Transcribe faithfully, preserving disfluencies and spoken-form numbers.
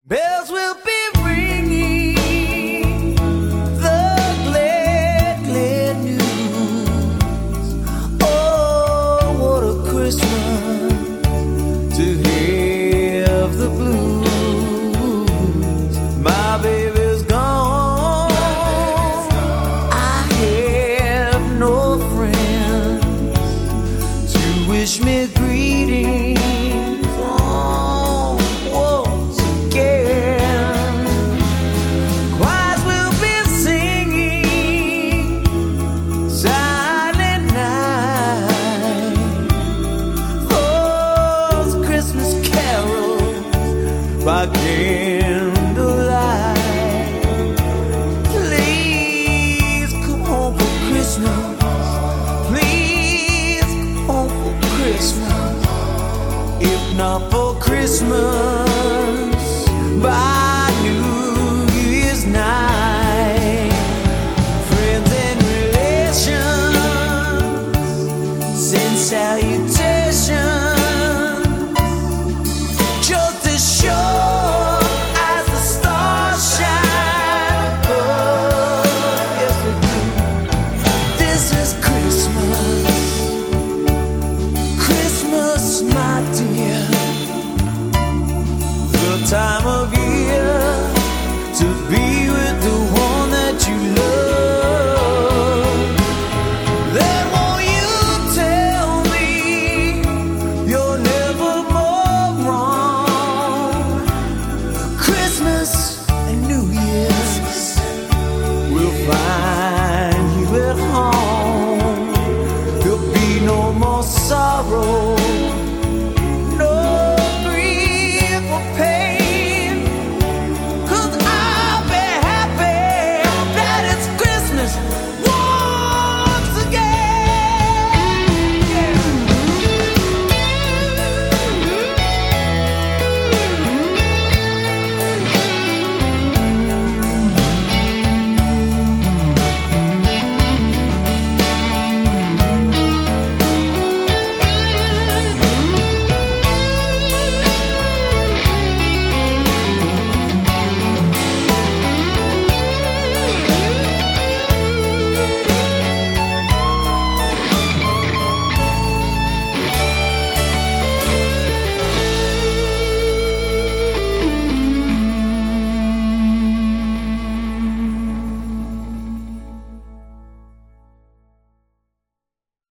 Bells will be ringing the glad, glad news. Oh, what a Christmas to have the blues. My baby's gone. I have no friends to wish me greetings. By candlelight.